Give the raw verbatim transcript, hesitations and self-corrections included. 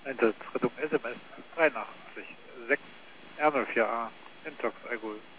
Einsatzrettung S M S dreiundachtzig sechs R null vier A Intox Alkohol.